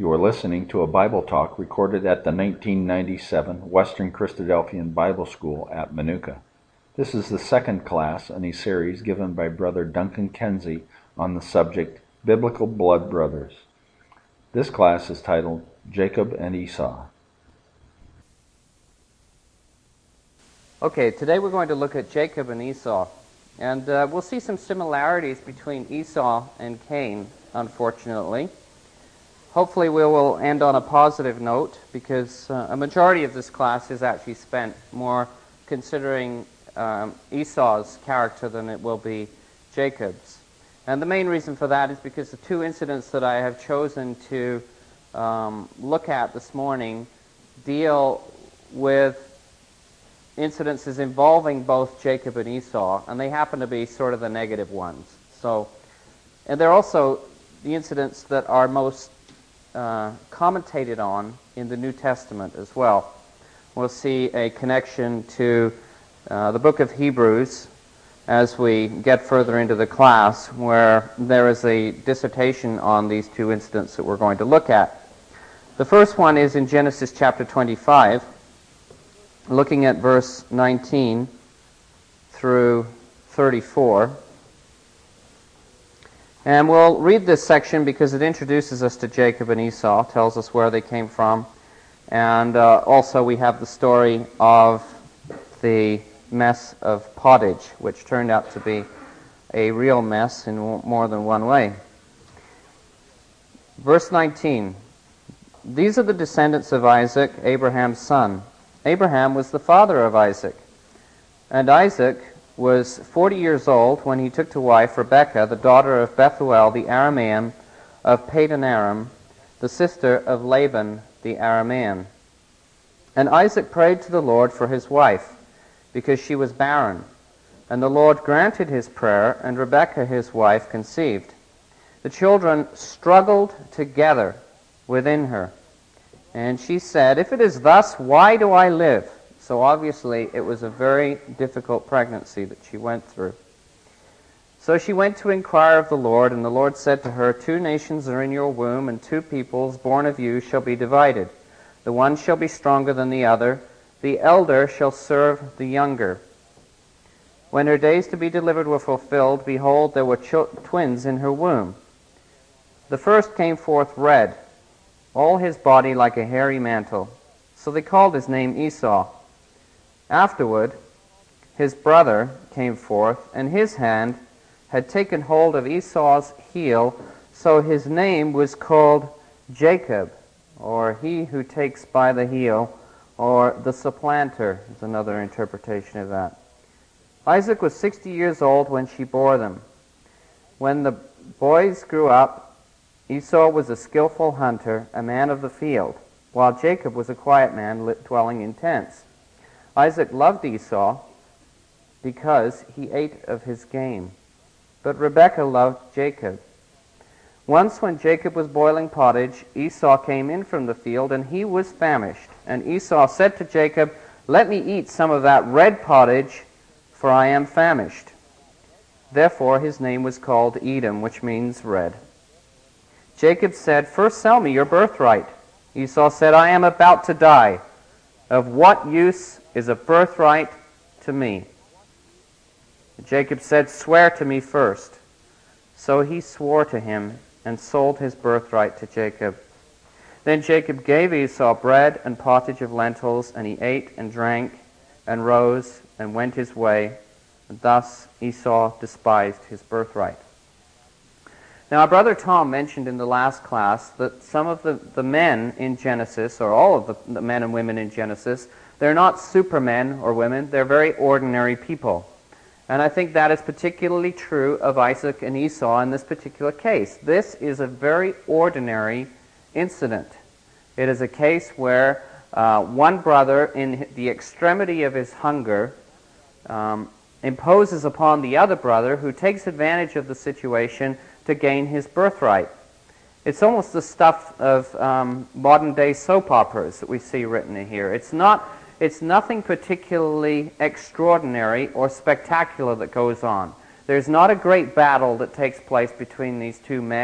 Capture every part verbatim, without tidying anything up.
You are listening to a Bible talk recorded at the nineteen ninety-seven Western Christadelphian Bible School at Manuka. This is the second class in a series given by Brother Duncan Kenzie on the subject Biblical Blood Brothers. This class is titled Jacob and Esau. Okay, today we're going to look at Jacob and Esau. And uh, we'll see some similarities between Esau and Cain, unfortunately. Hopefully we will end on a positive note, because uh, a majority of this class is actually spent more considering um, Esau's character than it will be Jacob's. And the main reason for that is because the two incidents that I have chosen to um, look at this morning deal with incidences involving both Jacob and Esau, and they happen to be sort of the negative ones. So, and they're also the incidents that are most uh, commentated on in the New Testament as well. We'll see a connection to uh, the book of Hebrews as we get further into the class, where there is a dissertation on these two incidents that we're going to look at. The first one is in Genesis chapter twenty-five, looking at verse nineteen through thirty-four. And we'll read this section because it introduces us to Jacob and Esau, tells us where they came from, and uh, also we have the story of the mess of pottage, which turned out to be a real mess in more than one way. Verse nineteen, these are the descendants of Isaac, Abraham's son. Abraham was the father of Isaac, and Isaac was forty years old when he took to wife Rebekah, the daughter of Bethuel the Aramean of Padan Aram, the sister of Laban the Aramean. And Isaac prayed to the Lord for his wife, because she was barren. And the Lord granted his prayer, and Rebekah his wife conceived. The children struggled together within her. And she said, if it is thus, why do I live? So obviously it was a very difficult pregnancy that she went through. So she went to inquire of the Lord, and the Lord said to her, two nations are in your womb, and two peoples born of you shall be divided. The one shall be stronger than the other. The elder shall serve the younger. When her days to be delivered were fulfilled, behold, there were ch- twins in her womb. The first came forth red, all his body like a hairy mantle. So they called his name Esau. Afterward, his brother came forth, and his hand had taken hold of Esau's heel, so his name was called Jacob, or he who takes by the heel, or the supplanter is another interpretation of that. Isaac was sixty years old when she bore them. When the boys grew up, Esau was a skillful hunter, a man of the field, while Jacob was a quiet man dwelling in tents. Isaac loved Esau because he ate of his game, but Rebekah loved Jacob. Once when Jacob was boiling pottage, Esau came in from the field, and he was famished. And Esau said to Jacob, let me eat some of that red pottage, for I am famished. Therefore his name was called Edom, which means red. Jacob said, first sell me your birthright. Esau said, I am about to die. Of what use is a birthright to me? Jacob said, swear to me first. So he swore to him and sold his birthright to Jacob. Then Jacob gave Esau bread and pottage of lentils, and he ate and drank and rose and went his way. And thus Esau despised his birthright. Now, our brother Tom mentioned in the last class that some of the, the men in Genesis, or all of the, the men and women in Genesis, they're not supermen or women, they're very ordinary people. And I think that is particularly true of Isaac and Esau in this particular case. This is a very ordinary incident. It is a case where uh, one brother, in the extremity of his hunger, um, imposes upon the other brother, who takes advantage of the situation to gain his birthright. It's almost the stuff of um, modern-day soap operas that we see written in here. It's not, it's nothing particularly extraordinary or spectacular that goes on. There's not a great battle that takes place between these two men.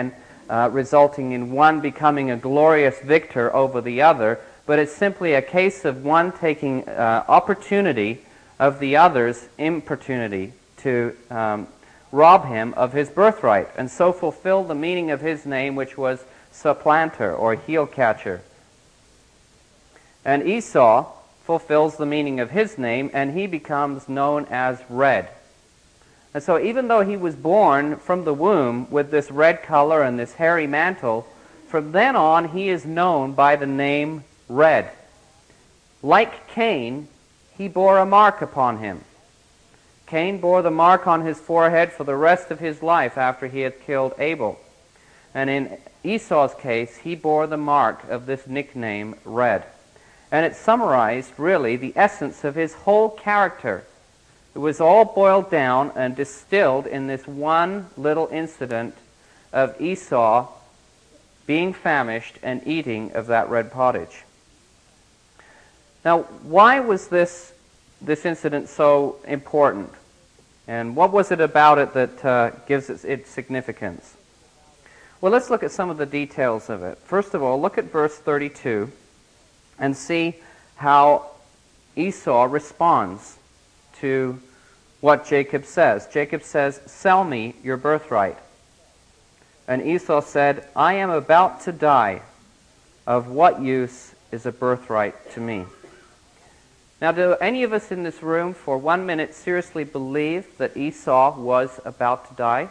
uh, resulting in one becoming a glorious victor over the other, but it's simply a case of one taking uh, opportunity of the other's importunity to um, rob him of his birthright, and so fulfill the meaning of his name, which was supplanter or heel catcher. And Esau fulfills the meaning of his name, and he becomes known as red. And so even though he was born from the womb with this red color and this hairy mantle, from then on he is known by the name Red. Like Cain, he bore a mark upon him. Cain bore the mark on his forehead for the rest of his life after he had killed Abel. And in Esau's case, he bore the mark of this nickname, Red. And it summarized, really, the essence of his whole character. It was all boiled down and distilled in this one little incident of Esau being famished and eating of that red pottage. Now, why was this, this incident so important? And what was it about it that uh, gives it its significance? Well, let's look at some of the details of it. First of all, look at verse thirty-two and see how Esau responds to what Jacob says. Jacob says, "Sell me your birthright." And Esau said, "I am about to die. Of what use is a birthright to me?" Now, do any of us in this room for one minute seriously believe that Esau was about to die?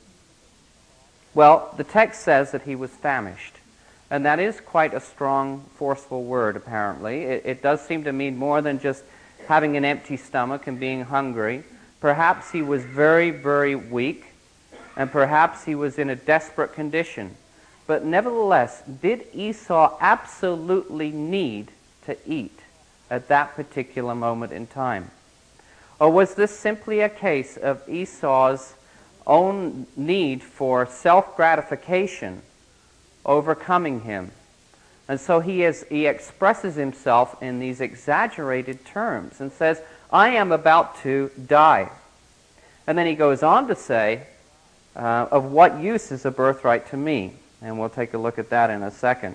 Well, the text says that he was famished. And that is quite a strong, forceful word, apparently. It, it does seem to mean more than just having an empty stomach and being hungry. Perhaps he was very, very weak, and perhaps he was in a desperate condition. But nevertheless, did Esau absolutely need to eat at that particular moment in time? Or was this simply a case of Esau's own need for self-gratification overcoming him? And so he is he expresses himself in these exaggerated terms and says, "I am about to die." And then he goes on to say, uh, "Of what use is a birthright to me?" And we'll take a look at that in a second.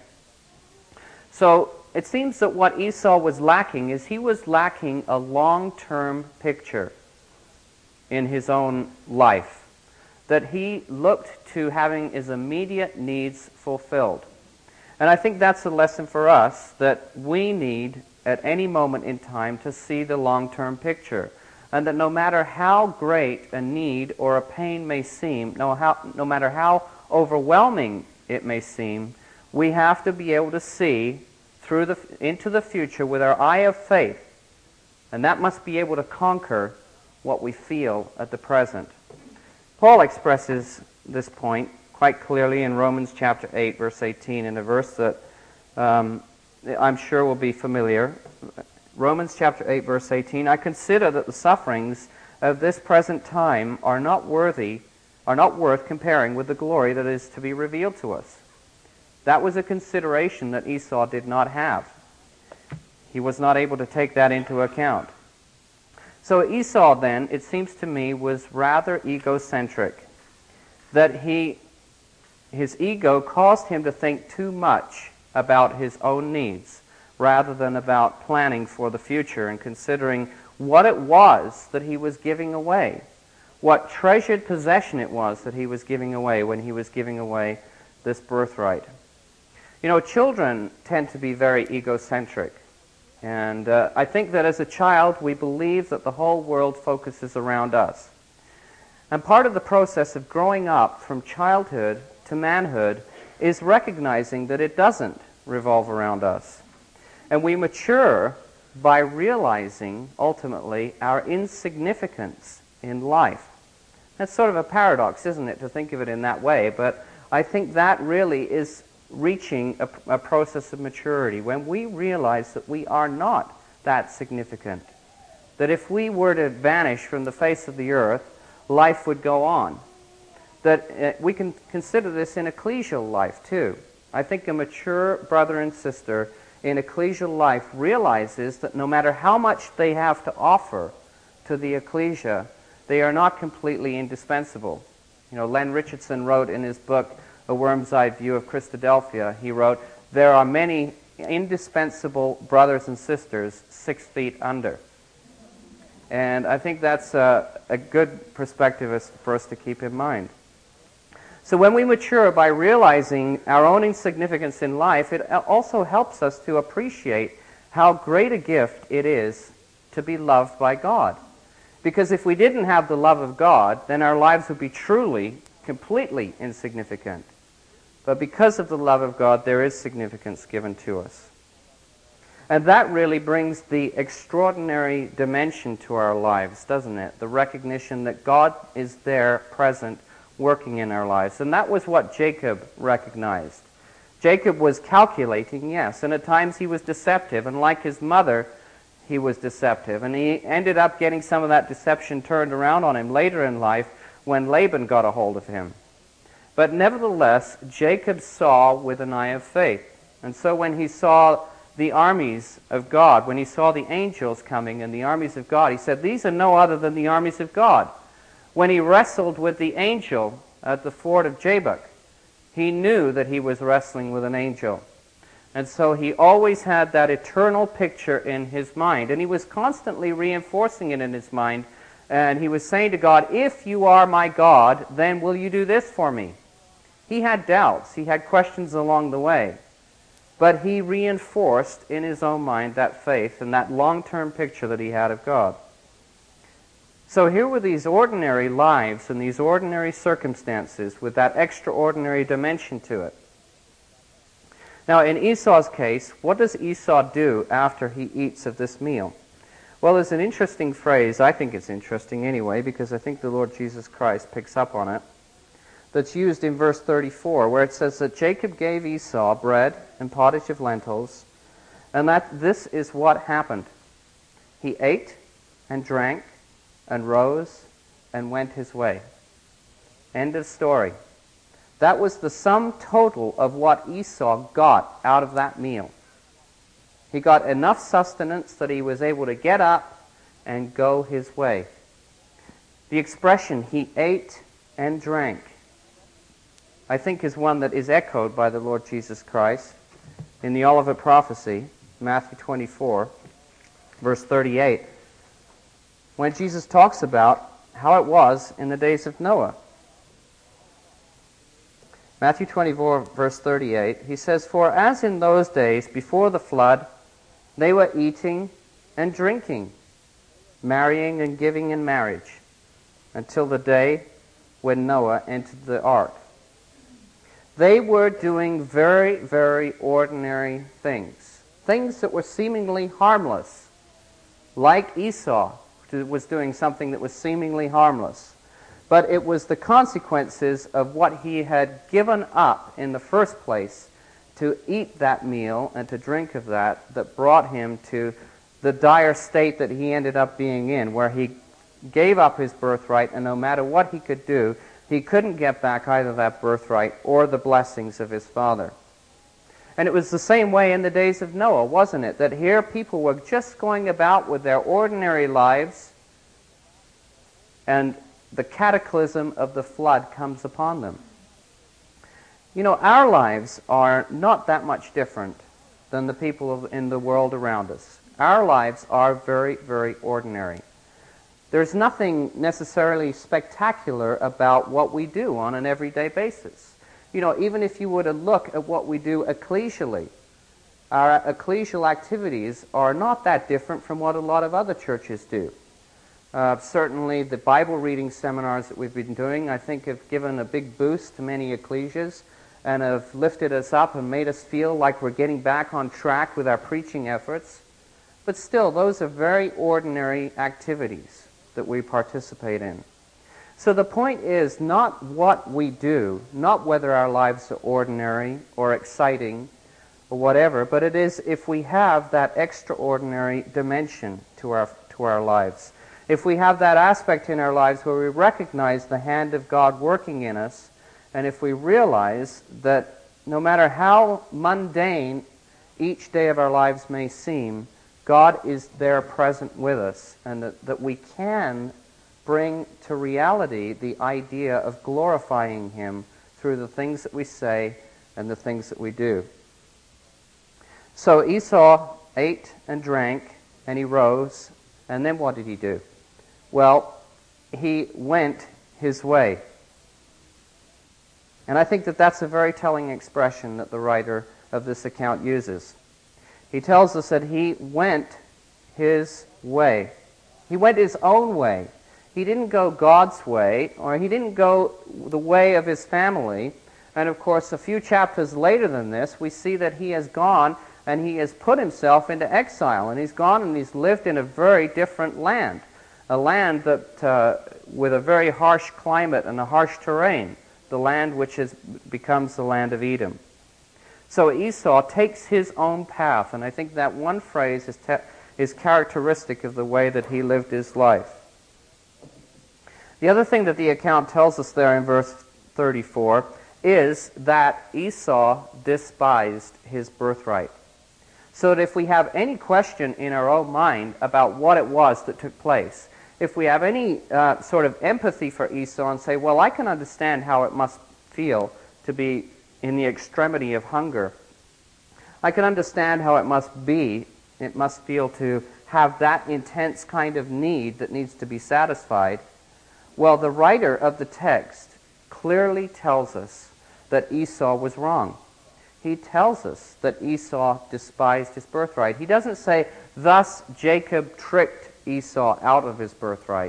So it seems that what Esau was lacking is he was lacking a long-term picture in his own life, that he looked to having his immediate needs fulfilled. And I think that's a lesson for us, that we need at any moment in time to see the long-term picture, and that no matter how great a need or a pain may seem, no, how, no matter how overwhelming it may seem, we have to be able to see through the, into the future with our eye of faith, and that must be able to conquer what we feel at the present. Paul expresses this point quite clearly in Romans chapter eight, verse eighteen, in a verse that um, I'm sure will be familiar. Romans chapter eight, verse eighteen, "I consider that the sufferings of this present time are not worthy, are not worth comparing with the glory that is to be revealed to us." That was a consideration that Esau did not have. He was not able to take that into account. So Esau then, it seems to me, was rather egocentric. That he, his ego caused him to think too much about his own needs rather than about planning for the future and considering what it was that he was giving away, what treasured possession it was that he was giving away when he was giving away this birthright. You know, children tend to be very egocentric. And uh, I think that as a child, we believe that the whole world focuses around us. And part of the process of growing up from childhood to manhood is recognizing that it doesn't revolve around us. And we mature by realizing, ultimately, our insignificance in life. That's sort of a paradox, isn't it, to think of it in that way? But I think that really is reaching a, a process of maturity, when we realize that we are not that significant. That if we were to vanish from the face of the earth, life would go on. That uh, we can consider this in ecclesial life too. I think a mature brother and sister in ecclesial life realizes that no matter how much they have to offer to the ecclesia, they are not completely indispensable. You know, Len Richardson wrote in his book, A Worm's Eye View of Christadelphia, he wrote, "There are many indispensable brothers and sisters six feet under." And I think that's a, a good perspective as- for us to keep in mind. So when we mature by realizing our own insignificance in life, it also helps us to appreciate how great a gift it is to be loved by God. Because if we didn't have the love of God, then our lives would be truly, completely insignificant. But because of the love of God, there is significance given to us. And that really brings the extraordinary dimension to our lives, doesn't it? The recognition that God is there, present, working in our lives. And that was what Jacob recognized. Jacob was calculating, yes, and at times he was deceptive, and like his mother, he was deceptive. And he ended up getting some of that deception turned around on him later in life when Laban got a hold of him. But nevertheless, Jacob saw with an eye of faith. And so when he saw the armies of God, when he saw the angels coming and the armies of God, he said, "These are no other than the armies of God." When he wrestled with the angel at the ford of Jabbok, he knew that he was wrestling with an angel. And so he always had that eternal picture in his mind. And he was constantly reinforcing it in his mind. And he was saying to God, "If you are my God, then will you do this for me?" He had doubts. He had questions along the way. But he reinforced in his own mind that faith and that long-term picture that he had of God. So here were these ordinary lives and these ordinary circumstances with that extraordinary dimension to it. Now, in Esau's case, what does Esau do after he eats of this meal? Well, there's an interesting phrase, I think it's interesting anyway, because I think the Lord Jesus Christ picks up on it, that's used in verse thirty-four, where it says that Jacob gave Esau bread and pottage of lentils, and that this is what happened. He ate and drank and rose and went his way. End of story. That was the sum total of what Esau got out of that meal. He got enough sustenance that he was able to get up and go his way. The expression, "he ate and drank," I think is one that is echoed by the Lord Jesus Christ in the Olivet Prophecy, Matthew twenty-four, verse thirty-eight, when Jesus talks about how it was in the days of Noah. Matthew twenty-four, verse thirty-eight, he says, "For as in those days before the flood, they were eating and drinking, marrying and giving in marriage, until the day when Noah entered the ark." They were doing very, very ordinary things, things that were seemingly harmless, like Esau was doing something that was seemingly harmless. But it was the consequences of what he had given up in the first place to eat that meal and to drink of that that brought him to the dire state that he ended up being in, where he gave up his birthright, and no matter what he could do, he couldn't get back either that birthright or the blessings of his father. And it was the same way in the days of Noah, wasn't it? That here people were just going about with their ordinary lives, and the cataclysm of the flood comes upon them. You know, our lives are not that much different than the people in the world around us. Our lives are very, very ordinary. There's nothing necessarily spectacular about what we do on an everyday basis. You know, even if you were to look at what we do ecclesially, our ecclesial activities are not that different from what a lot of other churches do. Uh, certainly the Bible reading seminars that we've been doing, I think, have given a big boost to many ecclesias and have lifted us up and made us feel like we're getting back on track with our preaching efforts. But still, those are very ordinary activities that we participate in. So the point is not what we do, not whether our lives are ordinary or exciting or whatever, but it is if we have that extraordinary dimension to our to our lives. If we have that aspect in our lives where we recognize the hand of God working in us, and if we realize that no matter how mundane each day of our lives may seem, God is there present with us, and that, that we can bring to reality the idea of glorifying Him through the things that we say and the things that we do. So Esau ate and drank, and he rose, and then what did he do? Well, he went his way. And I think that that's a very telling expression that the writer of this account uses. He tells us that he went his way. He went his own way. He didn't go God's way, or he didn't go the way of his family. And of course, a few chapters later than this, we see that he has gone and he has put himself into exile. And he's gone and he's lived in a very different land, a land that uh, with a very harsh climate and a harsh terrain, the land which is, becomes the land of Edom. So Esau takes his own path, and I think that one phrase is, te- is characteristic of the way that he lived his life. The other thing that the account tells us there in verse thirty-four is that Esau despised his birthright. So that if we have any question in our own mind about what it was that took place, if we have any uh, sort of empathy for Esau and say, well, I can understand how it must feel to be in the extremity of hunger. I can understand how it must be, it must feel to have that intense kind of need that needs to be satisfied. Well, the writer of the text clearly tells us that Esau was wrong. He tells us that Esau despised his birthright. He doesn't say, thus Jacob tricked Esau out of his birthright,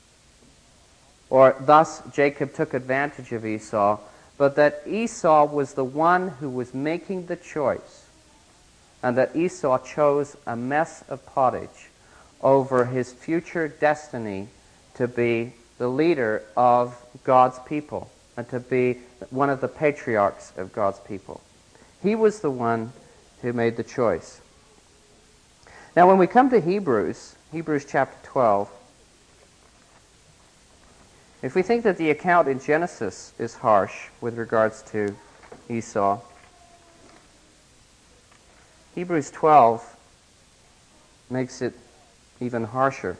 or thus Jacob took advantage of Esau, but that Esau was the one who was making the choice, and that Esau chose a mess of pottage over his future destiny to be the leader of God's people and to be one of the patriarchs of God's people. He was the one who made the choice. Now, when we come to Hebrews, Hebrews chapter twelve, if we think that the account in Genesis is harsh with regards to Esau, Hebrews twelve makes it even harsher.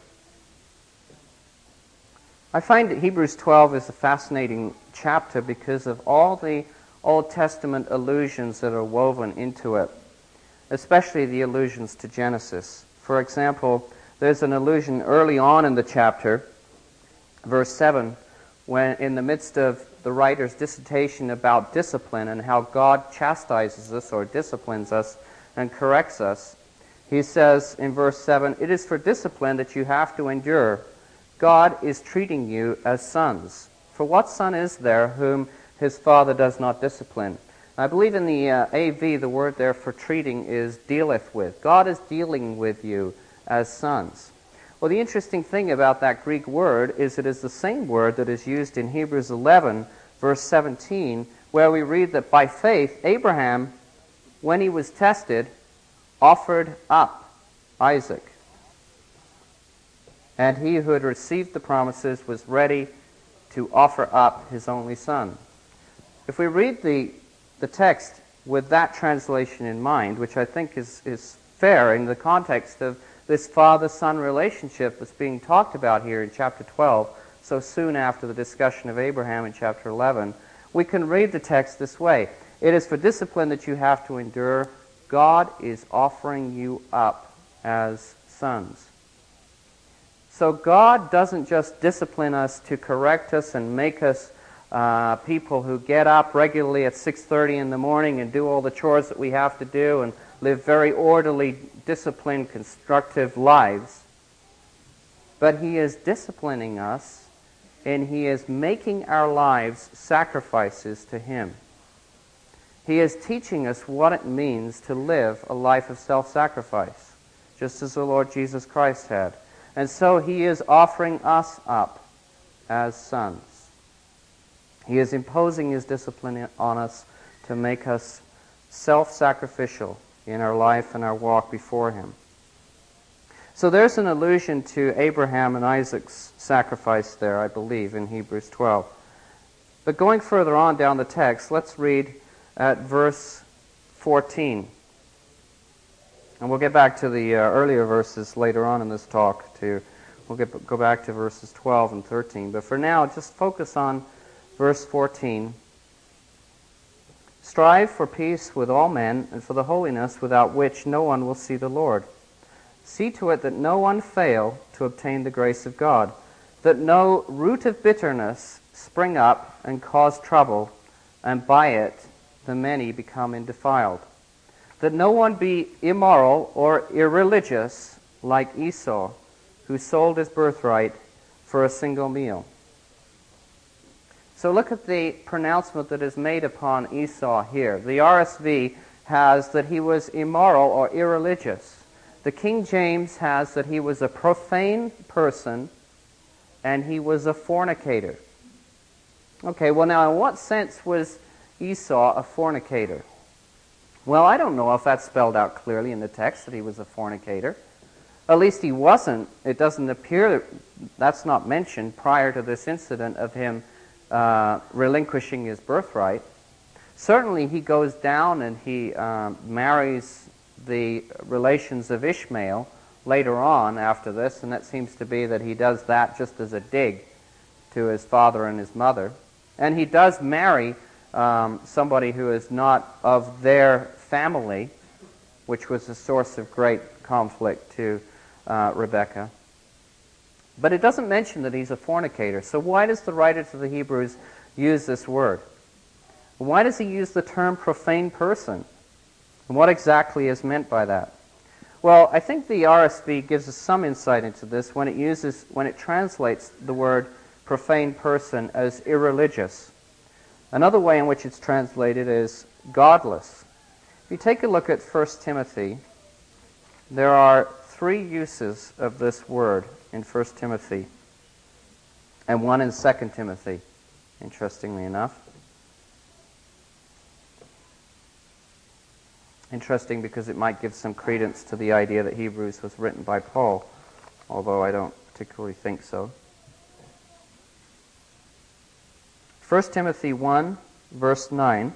I find that Hebrews twelve is a fascinating chapter because of all the Old Testament allusions that are woven into it, especially the allusions to Genesis. For example, there's an allusion early on in the chapter, verse seven, when in the midst of the writer's dissertation about discipline and how God chastises us or disciplines us and corrects us, he says in verse seven, "It is for discipline that you have to endure. God is treating you as sons. For what son is there whom his father does not discipline?" I believe in the uh, A V, the word there for treating is dealeth with. God is dealing with you as sons. Well, the interesting thing about that Greek word is it is the same word that is used in Hebrews eleven, verse seventeen, where we read that by faith, Abraham, when he was tested, offered up Isaac. And he who had received the promises was ready to offer up his only son. If we read the, the text with that translation in mind, which I think is, is fair in the context of this father-son relationship that's being talked about here in chapter twelve, so soon after the discussion of Abraham in chapter eleven, we can read the text this way. It is for discipline that you have to endure. God is offering you up as sons. So God doesn't just discipline us to correct us and make us uh, people who get up regularly at six thirty in the morning and do all the chores that we have to do and live very orderly, disciplined, constructive lives. But He is disciplining us, and He is making our lives sacrifices to Him. He is teaching us what it means to live a life of self-sacrifice, just as the Lord Jesus Christ had. And so He is offering us up as sons. He is imposing His discipline on us to make us self-sacrificial in our life and our walk before Him. So there's an allusion to Abraham and Isaac's sacrifice there, I believe, in Hebrews twelve. But going further on down the text, let's read at verse fourteen. And we'll get back to the uh, earlier verses later on in this talk. To, we'll get, go back to verses twelve and thirteen. But for now, just focus on verse fourteen. Strive for peace with all men and for the holiness without which no one will see the Lord. See to it that no one fail to obtain the grace of God, that no root of bitterness spring up and cause trouble, and by it the many become defiled. That no one be immoral or irreligious like Esau, who sold his birthright for a single meal. So look at the pronouncement that is made upon Esau here. The R S V has that he was immoral or irreligious. The King James has that he was a profane person and he was a fornicator. Okay, well now in what sense was Esau a fornicator? Well, I don't know if that's spelled out clearly in the text that he was a fornicator. At least he wasn't. It doesn't appear, that's not mentioned prior to this incident of him uh, relinquishing his birthright. Certainly he goes down and he um, marries the relations of Ishmael later on after this, and that seems to be that he does that just as a dig to his father and his mother. And he does marry um, somebody who is not of their family, which was a source of great conflict to uh, Rebekah. But it doesn't mention that he's a fornicator. So why does the writer to the Hebrews use this word? Why does he use the term profane person? And what exactly is meant by that? Well, I think the R S V gives us some insight into this when it uses, when it translates the word profane person as irreligious. Another way in which it's translated is godless. If you take a look at First Timothy, there are three uses of this word in First Timothy, and one in Second Timothy, interestingly enough. Interesting because it might give some credence to the idea that Hebrews was written by Paul, although I don't particularly think so. First Timothy one, verse nine,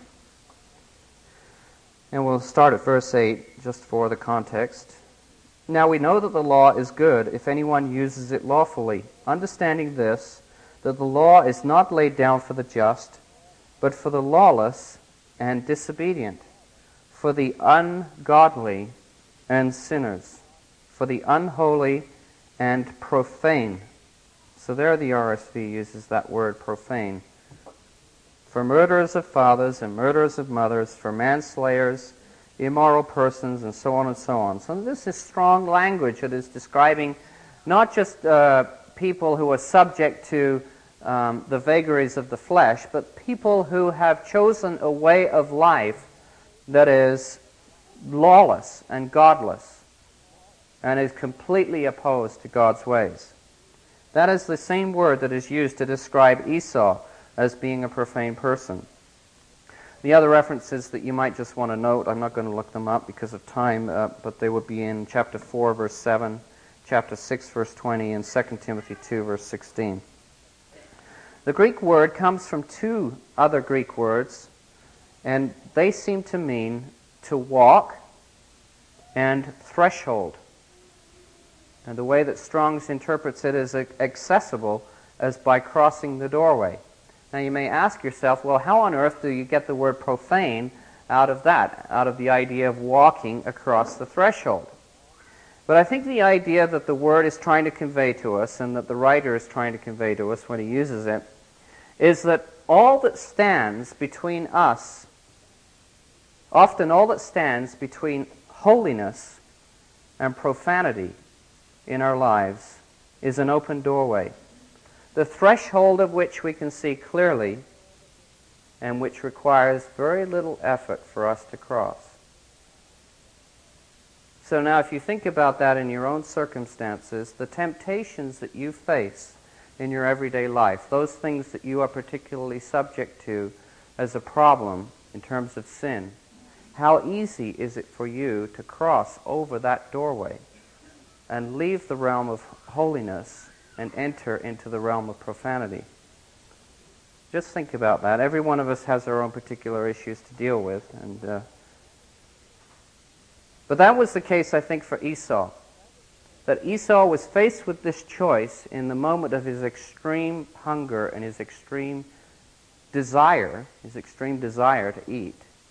and we'll start at verse eight just for the context. Now we know that the law is good if anyone uses it lawfully, understanding this, that the law is not laid down for the just, but for the lawless and disobedient, for the ungodly and sinners, for the unholy and profane. So there the R S V uses that word profane. For murderers of fathers and murderers of mothers, for manslayers, immoral persons, and so on and so on. So this is strong language that is describing not just uh, people who are subject to um, the vagaries of the flesh, but people who have chosen a way of life that is lawless and godless and is completely opposed to God's ways. That is the same word that is used to describe Esau as being a profane person. The other references that you might just want to note, I'm not going to look them up because of time, uh, but they would be in chapter four, verse seven, chapter six, verse twenty, and Second Timothy two, verse sixteen. The Greek word comes from two other Greek words, and they seem to mean to walk and threshold. And the way that Strong's interprets it is accessible as by crossing the doorway. Now you may ask yourself, well, how on earth do you get the word profane out of that, out of the idea of walking across the threshold? But I think the idea that the word is trying to convey to us, and that the writer is trying to convey to us when he uses it, is that all that stands between us, often all that stands between holiness and profanity in our lives, is an open doorway, the threshold of which we can see clearly and which requires very little effort for us to cross. So now if you think about that in your own circumstances, the temptations that you face in your everyday life, those things that you are particularly subject to as a problem in terms of sin, how easy is it for you to cross over that doorway and leave the realm of holiness and enter into the realm of profanity? Just think about that. Every one of us has our own particular issues to deal with. and uh, But that was the case, I think, for Esau. That Esau was faced with this choice in the moment of his extreme hunger and his extreme desire, his extreme desire to eat.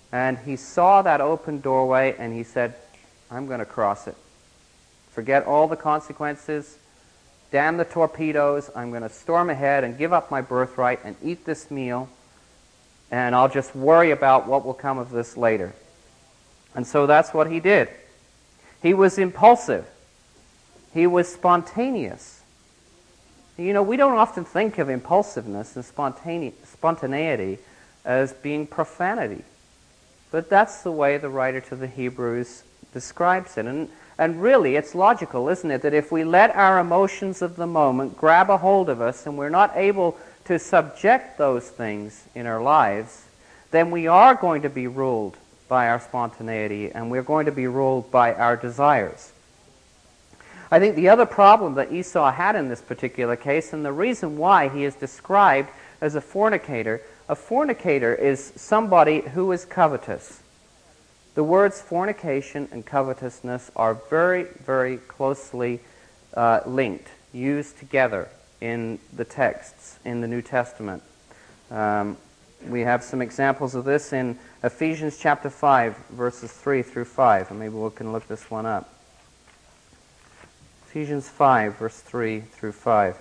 And he saw that open doorway and he said, I'm going to cross it. Forget all the consequences. Damn the torpedoes. I'm going to storm ahead and give up my birthright and eat this meal. And I'll just worry about what will come of this later. And so that's what he did. He was impulsive. He was spontaneous. You know, we don't often think of impulsiveness and spontane- spontaneity as being profanity. But that's the way the writer to the Hebrews describes it. And, and really, it's logical, isn't it, that if we let our emotions of the moment grab a hold of us and we're not able to subject those things in our lives, then we are going to be ruled by our spontaneity and we're going to be ruled by our desires. I think the other problem that Esau had in this particular case, and the reason why he is described as a fornicator, a fornicator is somebody who is covetous. The words fornication and covetousness are very, very closely uh, linked, used together in the texts in the New Testament. Um, we have some examples of this in Ephesians chapter five, verses three through five, and maybe we can look this one up. Ephesians five, verse three through five.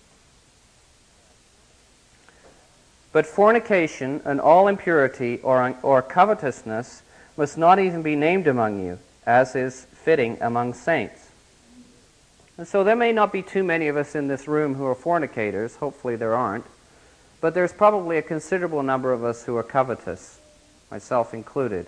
But fornication and all impurity or, or covetousness must not even be named among you, as is fitting among saints. And so there may not be too many of us in this room who are fornicators. Hopefully there aren't. But there's probably a considerable number of us who are covetous, myself included.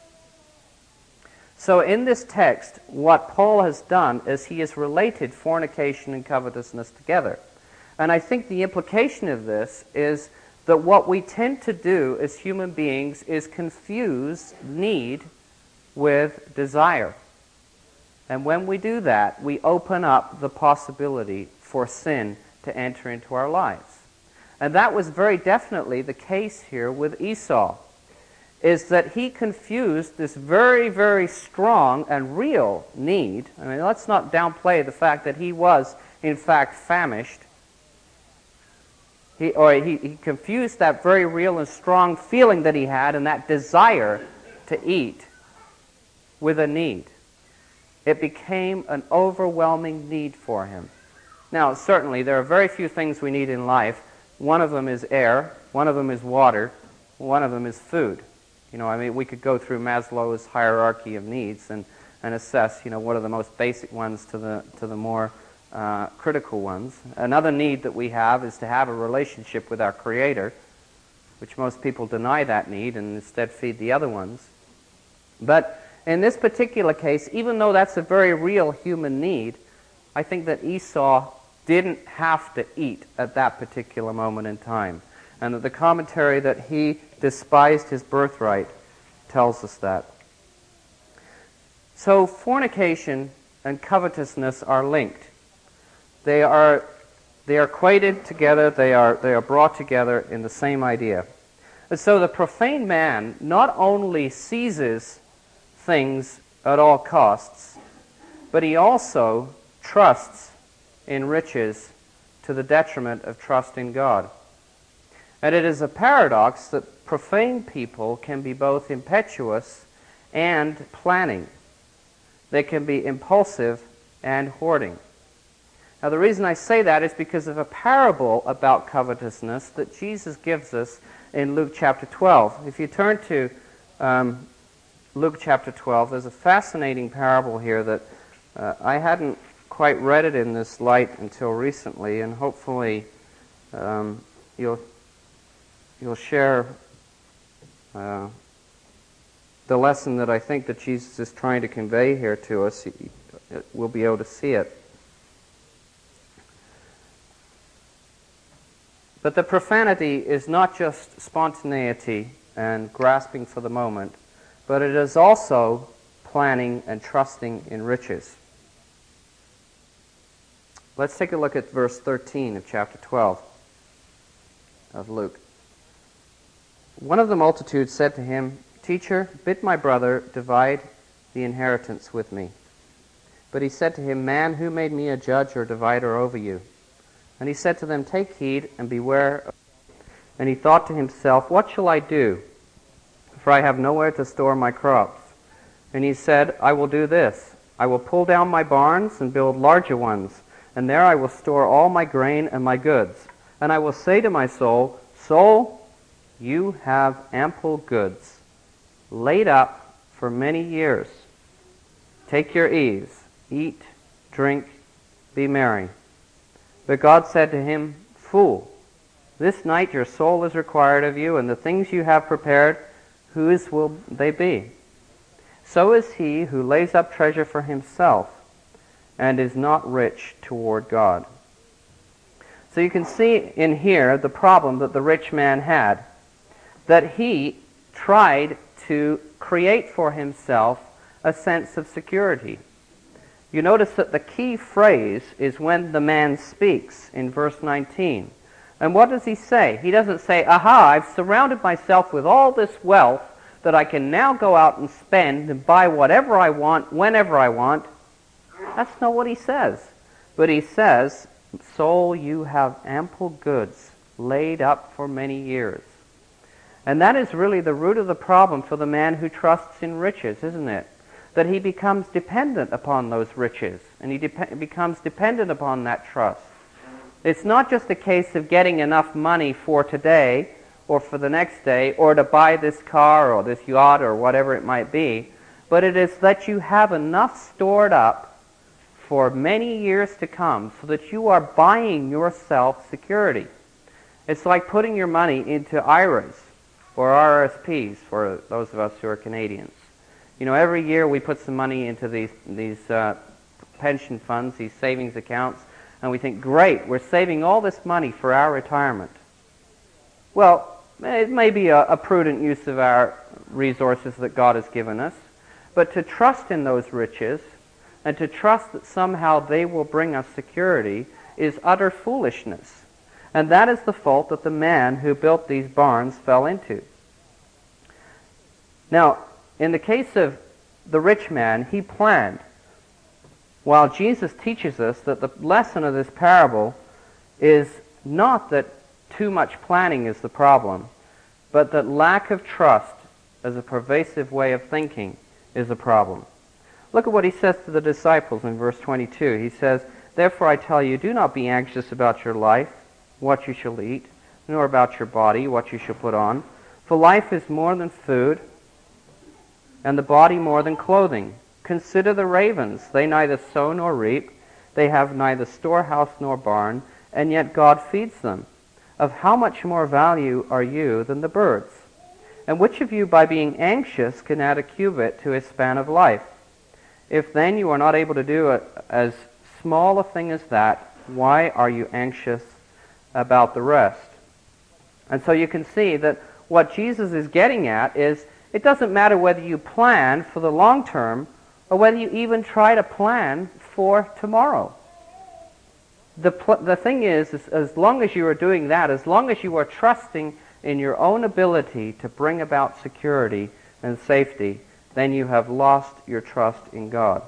So in this text, what Paul has done is he has related fornication and covetousness together. And I think the implication of this is that what we tend to do as human beings is confuse need with desire. And when we do that, we open up the possibility for sin to enter into our lives. And that was very definitely the case here with Esau, is that he confused this very, very strong and real need. I mean, let's not downplay the fact that he was, in fact, famished. He, or he, he confused that very real and strong feeling that he had and that desire to eat with a need. It became an overwhelming need for him. Now, certainly, there are very few things we need in life. One of them is air, one of them is water, one of them is food. You know, I mean, we could go through Maslow's hierarchy of needs and, and assess, you know, what are the most basic ones to the to the more uh, critical ones. Another need that we have is to have a relationship with our Creator, which most people deny that need and instead feed the other ones. But in this particular case, even though that's a very real human need, I think that Esau didn't have to eat at that particular moment in time. And that the commentary that he despised his birthright tells us that. So fornication and covetousness are linked. They are they are equated together, they are they are brought together in the same idea. And so the profane man not only seizes things at all costs, but he also trusts in riches to the detriment of trust in God. And it is a paradox that profane people can be both impetuous and planning. They can be impulsive and hoarding. Now the reason I say that is because of a parable about covetousness that Jesus gives us in Luke chapter twelve. If you turn to um, Luke chapter twelve, there's a fascinating parable here that uh, I hadn't quite read it in this light until recently, and hopefully um, you'll you'll share uh, the lesson that I think that Jesus is trying to convey here to us. We'll be able to see it. But the profanity is not just spontaneity and grasping for the moment, but it is also planning and trusting in riches. Let's take a look at verse thirteen of chapter twelve of Luke. One of the multitude said to him, "Teacher, bid my brother divide the inheritance with me." But he said to him, "Man, who made me a judge or divider over you?" And he said to them, "Take heed and beware." And he thought to himself, "What shall I do? for I have nowhere to store my crops. And he said, I will do this. I will pull down my barns and build larger ones, and there I will store all my grain and my goods. And I will say to my soul, Soul, you have ample goods, laid up for many years. Take your ease, eat, drink, be merry. But God said to him, Fool, this night your soul is required of you, and the things you have prepared, whose will they be? So is he who lays up treasure for himself and is not rich toward God. So you can see in here the problem that the rich man had, that he tried to create for himself a sense of security. You notice that the key phrase is when the man speaks in verse nineteen. And what does he say? He doesn't say, aha, I've surrounded myself with all this wealth that I can now go out and spend and buy whatever I want, whenever I want. That's not what he says. But he says, Soul, you have ample goods laid up for many years. And that is really the root of the problem for the man who trusts in riches, isn't it? That he becomes dependent upon those riches, and he de- becomes dependent upon that trust. It's not just a case of getting enough money for today, or for the next day, or to buy this car, or this yacht, or whatever it might be, but it is that you have enough stored up for many years to come, so that you are buying yourself security. It's like putting your money into I R As, or R R S Ps, for those of us who are Canadians. You know, every year we put some money into these these uh, pension funds, these savings accounts, and we think, great, we're saving all this money for our retirement. Well, it may be a, a prudent use of our resources that God has given us, but to trust in those riches and to trust that somehow they will bring us security is utter foolishness. And that is the fault that the man who built these barns fell into. Now, in the case of the rich man, he planned. While Jesus teaches us that the lesson of this parable is not that too much planning is the problem, but that lack of trust as a pervasive way of thinking is a problem. Look at what he says to the disciples in verse twenty-two. He says, Therefore I tell you, do not be anxious about your life, what you shall eat, nor about your body, what you shall put on. For life is more than food, and the body more than clothing. Consider the ravens. They neither sow nor reap. They have neither storehouse nor barn, and yet God feeds them. Of how much more value are you than the birds? And which of you, by being anxious, can add a cubit to his span of life? If then you are not able to do it as small a thing as that, why are you anxious about the rest? And so you can see that what Jesus is getting at is, it doesn't matter whether you plan for the long term or whether you even try to plan for tomorrow. The, pl- the thing is, is, as long as you are doing that, as long as you are trusting in your own ability to bring about security and safety, then you have lost your trust in God.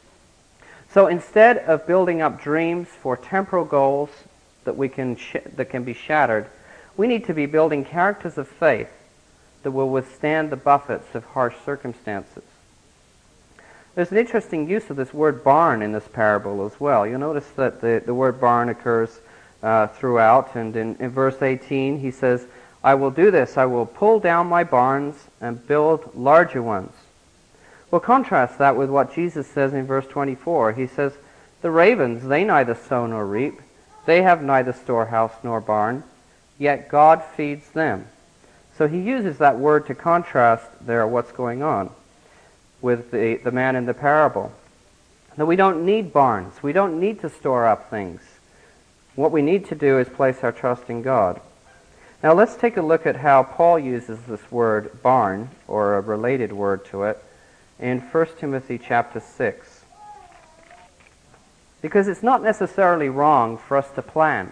So instead of building up dreams for temporal goals that we can sh- that can be shattered, we need to be building characters of faith that will withstand the buffets of harsh circumstances. There's an interesting use of this word barn in this parable as well. You'll notice that the, the word barn occurs uh, throughout, and in, in verse eighteen he says, I will do this, I will pull down my barns and build larger ones. Well, contrast that with what Jesus says in verse twenty-four. He says, the ravens, they neither sow nor reap, they have neither storehouse nor barn, yet God feeds them. So he uses that word to contrast there what's going on with the, the man in the parable. That we don't need barns. We don't need to store up things. What we need to do is place our trust in God. Now let's take a look at how Paul uses this word barn, or a related word to it, in First Timothy chapter six. Because it's not necessarily wrong for us to plan,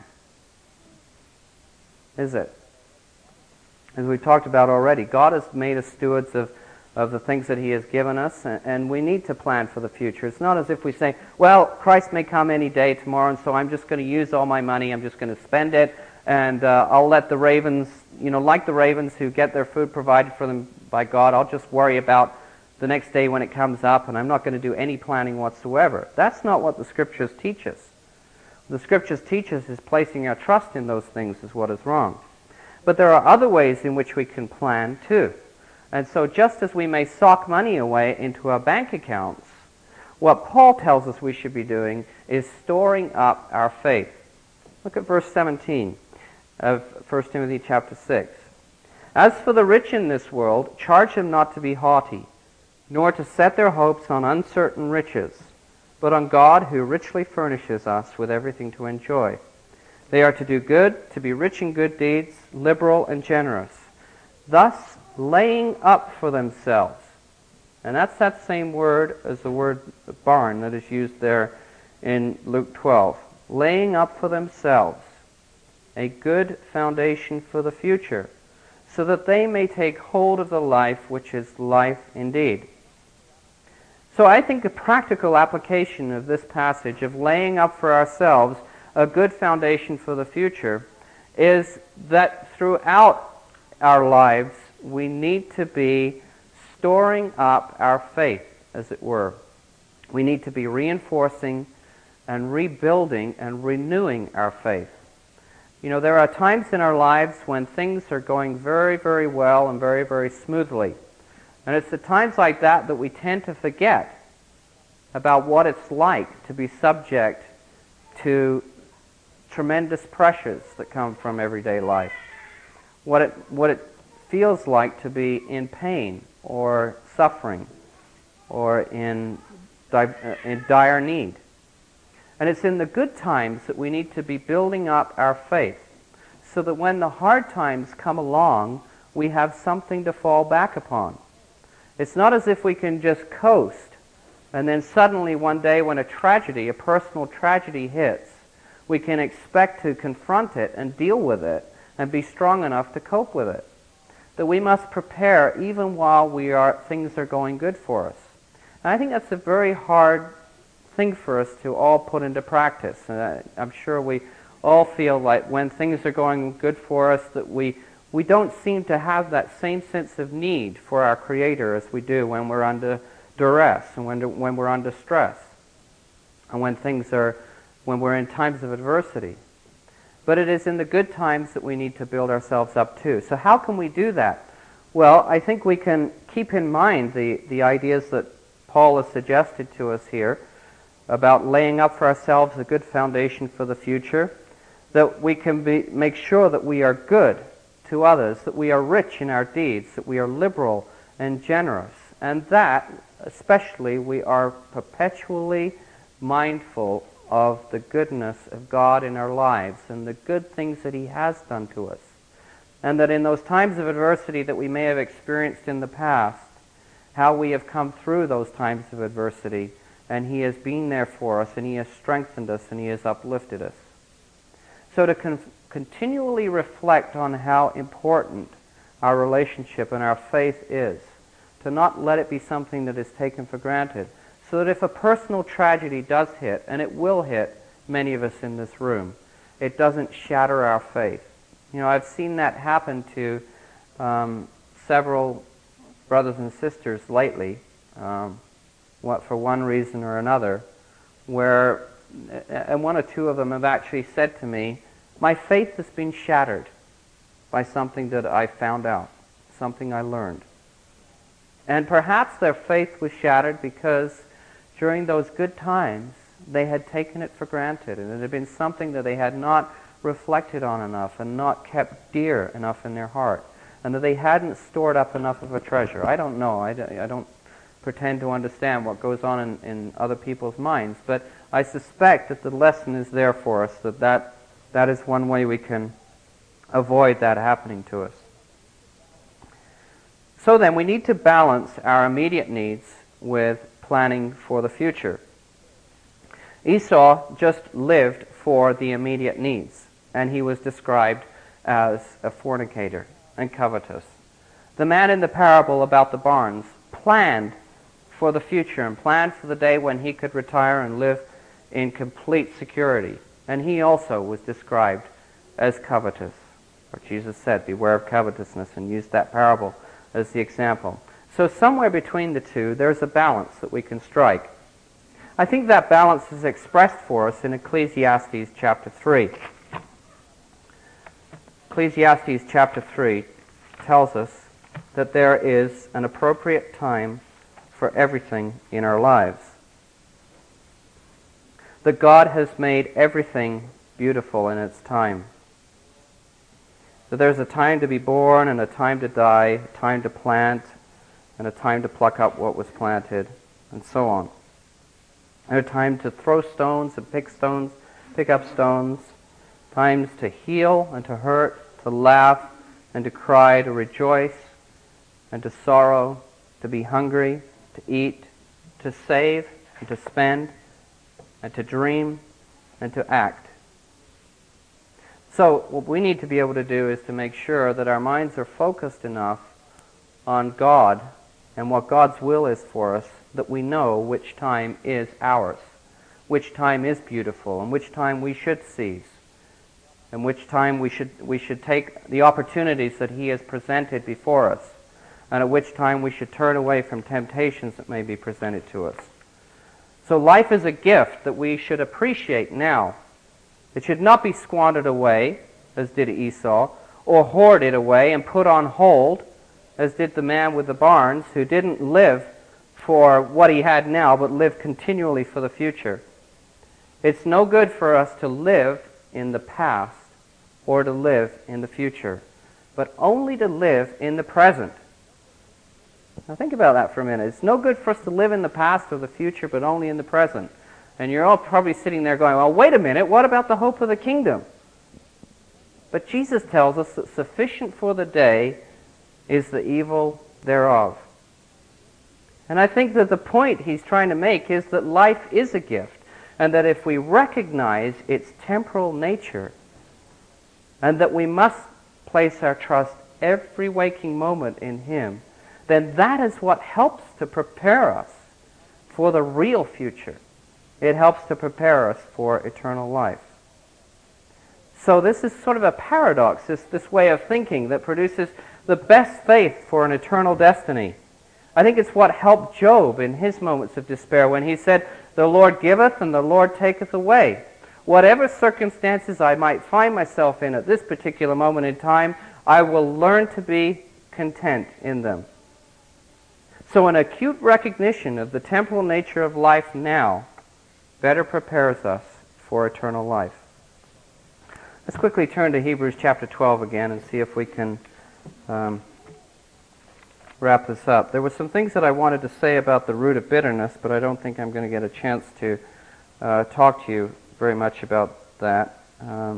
is it? As we talked about already, God has made us stewards of, of the things that he has given us, and, and we need to plan for the future. It's not as if we say, well, Christ may come any day tomorrow, and so I'm just going to use all my money, I'm just going to spend it, and uh, I'll let the ravens, you know, like the ravens who get their food provided for them by God. I'll just worry about the next day when it comes up, and I'm not going to do any planning whatsoever. That's not what the Scriptures teach us. The Scriptures teach us is placing our trust in those things is what is wrong. But there are other ways in which we can plan too. And so just as we may sock money away into our bank accounts, what Paul tells us we should be doing is storing up our faith. Look at verse seventeen of First Timothy chapter six. As for the rich in this world, charge them not to be haughty, nor to set their hopes on uncertain riches, but on God who richly furnishes us with everything to enjoy. They are to do good, to be rich in good deeds, liberal and generous, thus laying up for themselves. And that's that same word as the word barn that is used there in Luke twelve. Laying up for themselves a good foundation for the future, so that they may take hold of the life which is life indeed. So I think a practical application of this passage of laying up for ourselves a good foundation for the future is that throughout our lives we need to be storing up our faith, as it were. We need to be reinforcing and rebuilding and renewing our faith. You know, there are times in our lives when things are going very, very well and very, very smoothly. And it's at times like that that we tend to forget about what it's like to be subject to tremendous pressures that come from everyday life. What it, what it feels like to be in pain or suffering or in, in dire need. And it's in the good times that we need to be building up our faith so that when the hard times come along, we have something to fall back upon. It's not as if we can just coast and then suddenly one day when a tragedy, a personal tragedy hits, we can expect to confront it and deal with it and be strong enough to cope with it. That we must prepare even while we are things are going good for us. And I think that's a very hard thing for us to all put into practice. And I, I'm sure we all feel like when things are going good for us that we we don't seem to have that same sense of need for our Creator as we do when we're under duress and when when we're under stress and when things are when we're in times of adversity. But it is in the good times that we need to build ourselves up too. So how can we do that? Well, I think we can keep in mind the, the ideas that Paul has suggested to us here about laying up for ourselves a good foundation for the future, that we can be, make sure that we are good to others, that we are rich in our deeds, that we are liberal and generous, and that, especially, we are perpetually mindful of the goodness of God in our lives and the good things that He has done to us. And that in those times of adversity that we may have experienced in the past, how we have come through those times of adversity, and He has been there for us, and He has strengthened us, and He has uplifted us. So to con- continually reflect on how important our relationship and our faith is, to not let it be something that is taken for granted, so that if a personal tragedy does hit, and it will hit many of us in this room, it doesn't shatter our faith. You know, I've seen that happen to um, several brothers and sisters lately, um, what for one reason or another, where, and one or two of them have actually said to me, my faith has been shattered by something that I found out, something I learned. And perhaps their faith was shattered because during those good times, they had taken it for granted, and it had been something that they had not reflected on enough and not kept dear enough in their heart, and that they hadn't stored up enough of a treasure. I don't know. I don't, I don't pretend to understand what goes on in, in other people's minds, but I suspect that the lesson is there for us, that, that that is one way we can avoid that happening to us. So then, we need to balance our immediate needs with planning for the future. Esau just lived for the immediate needs, and he was described as a fornicator and covetous. The man in the parable about the barns planned for the future and planned for the day when he could retire and live in complete security, and he also was described as covetous. For Jesus said, beware of covetousness, and used that parable as the example. So somewhere between the two, there's a balance that we can strike. I think that balance is expressed for us in Ecclesiastes chapter three. Ecclesiastes chapter three tells us that there is an appropriate time for everything in our lives. That God has made everything beautiful in its time. That there's a time to be born and a time to die, a time to plant and a time to pluck up what was planted, and so on. And a time to throw stones and pick stones, pick up stones, times to heal and to hurt, to laugh and to cry, to rejoice and to sorrow, to be hungry, to eat, to save and to spend, and to dream and to act. So what we need to be able to do is to make sure that our minds are focused enough on God and what God's will is for us, that we know which time is ours, which time is beautiful, and which time we should seize, and which time we should we should take the opportunities that He has presented before us, and at which time we should turn away from temptations that may be presented to us. So life is a gift that we should appreciate now. It should not be squandered away, as did Esau, or hoarded away and put on hold, as did the man with the barns, who didn't live for what he had now, but lived continually for the future. It's no good for us to live in the past or to live in the future, but only to live in the present. Now think about that for a minute. It's no good for us to live in the past or the future, but only in the present. And you're all probably sitting there going, well, wait a minute, what about the hope of the kingdom? But Jesus tells us that sufficient for the day is the evil thereof. And I think that the point he's trying to make is that life is a gift, and that if we recognize its temporal nature, and that we must place our trust every waking moment in Him, then that is what helps to prepare us for the real future. It helps to prepare us for eternal life. So this is sort of a paradox, this, this way of thinking that produces the best faith for an eternal destiny. I think it's what helped Job in his moments of despair when he said, "The Lord giveth and the Lord taketh away." Whatever circumstances I might find myself in at this particular moment in time, I will learn to be content in them. So an acute recognition of the temporal nature of life now better prepares us for eternal life. Let's quickly turn to Hebrews chapter twelve again and see if we can um, wrap this up. There were some things that I wanted to say about the root of bitterness, but I don't think I'm going to get a chance to uh, talk to you very much about that. Um,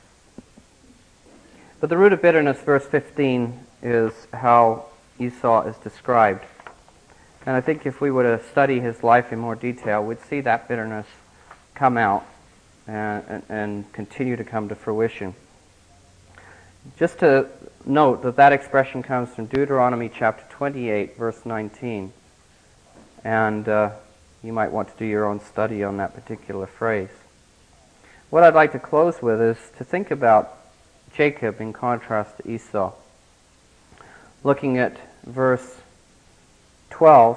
but the root of bitterness, verse fifteen, is how Esau is described. And I think if we were to study his life in more detail, we'd see that bitterness come out and, and, and continue to come to fruition. Just to note that that expression comes from Deuteronomy chapter twenty-eight, verse nineteen. And uh, you might want to do your own study on that particular phrase. What I'd like to close with is to think about Jacob in contrast to Esau. Looking at verse twelve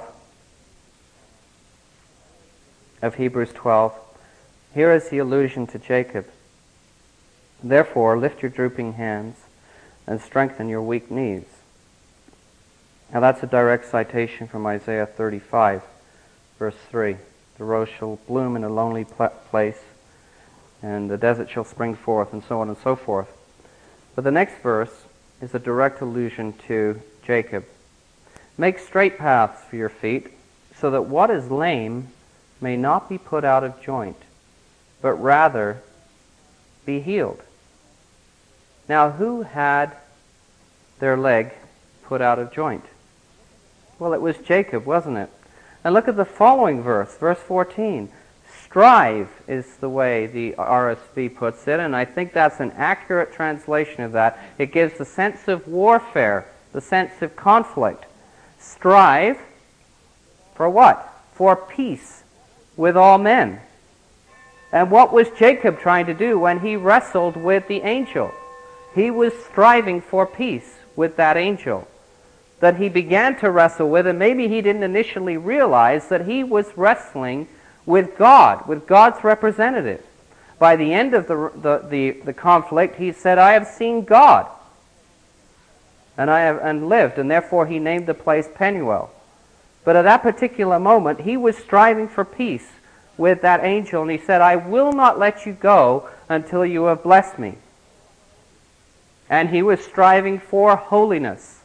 of Hebrews twelve, here is the allusion to Jacob. Therefore, lift your drooping hands and strengthen your weak knees. Now that's a direct citation from Isaiah thirty-five, verse three. The rose shall bloom in a lonely pl- place, and the desert shall spring forth, and so on and so forth. But the next verse is a direct allusion to Jacob. Make straight paths for your feet, so that what is lame may not be put out of joint, but rather be healed. Now, who had their leg put out of joint? Well, it was Jacob, wasn't it? And look at the following verse, verse fourteen. Strive is the way the R S V puts it, and I think that's an accurate translation of that. It gives the sense of warfare, the sense of conflict. Strive for what? For peace with all men. And what was Jacob trying to do when he wrestled with the angel? He was striving for peace with that angel. that he began to wrestle with, and maybe he didn't initially realize that he was wrestling with God, with God's representative. By the end of the, the, the, the conflict, he said, I have seen God, and I have and lived, and therefore he named the place Penuel. But at that particular moment, he was striving for peace with that angel, and he said, I will not let you go until you have blessed me. And he was striving for holiness,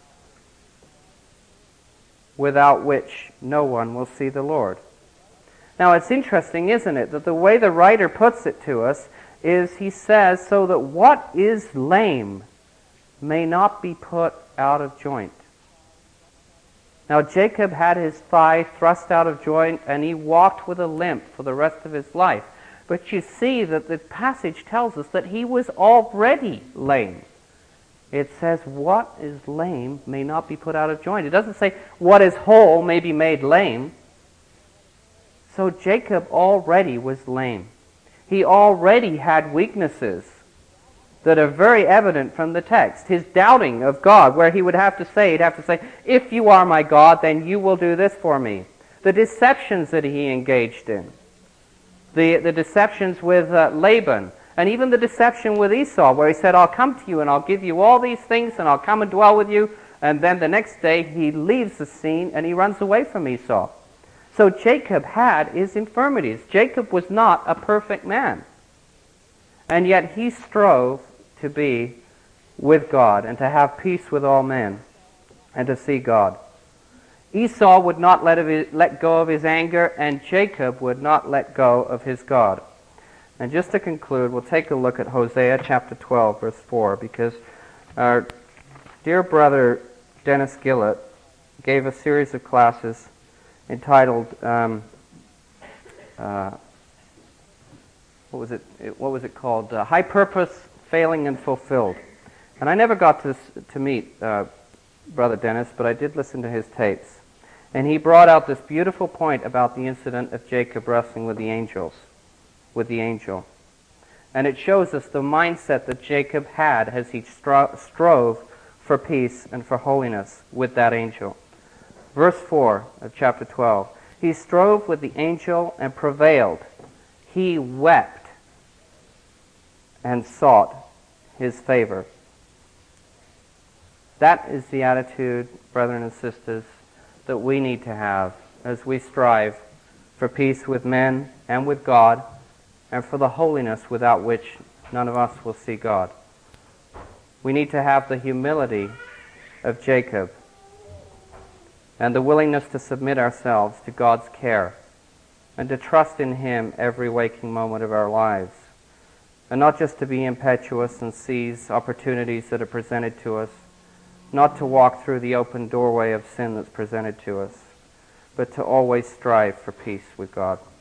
without which no one will see the Lord. Now it's interesting, isn't it, that the way the writer puts it to us is he says, so that what is lame may not be put out of joint. Now Jacob had his thigh thrust out of joint, and he walked with a limp for the rest of his life. But you see that the passage tells us that he was already lame. It says, what is lame may not be put out of joint. It doesn't say, what is whole may be made lame. So Jacob already was lame. He already had weaknesses that are very evident from the text. His doubting of God, where he would have to say, he'd have to say, if you are my God, then you will do this for me. The deceptions that he engaged in. The, the deceptions with uh, Laban. And even the deception with Esau, where he said, I'll come to you and I'll give you all these things and I'll come and dwell with you. And then the next day he leaves the scene and he runs away from Esau. So Jacob had his infirmities. Jacob was not a perfect man. And yet he strove to be with God and to have peace with all men and to see God. Esau would not let, of his, let go of his anger, and Jacob would not let go of his God. And just to conclude, we'll take a look at Hosea chapter twelve, verse four, because our dear brother Dennis Gillett gave a series of classes entitled, um, uh, what was it? What was it called? Uh, High Purpose, Failing and Fulfilled. And I never got to to meet uh, Brother Dennis, but I did listen to his tapes. And he brought out this beautiful point about the incident of Jacob wrestling with the angels, with the angel. And it shows us the mindset that Jacob had as he stro- strove for peace and for holiness with that angel. Verse four of chapter twelve. He strove with the angel and prevailed. He wept and sought his favor. That is the attitude, brethren and sisters, that we need to have as we strive for peace with men and with God, and for the holiness without which none of us will see God. We need to have the humility of Jacob and the willingness to submit ourselves to God's care and to trust in Him every waking moment of our lives, and not just to be impetuous and seize opportunities that are presented to us, not to walk through the open doorway of sin that's presented to us, but to always strive for peace with God.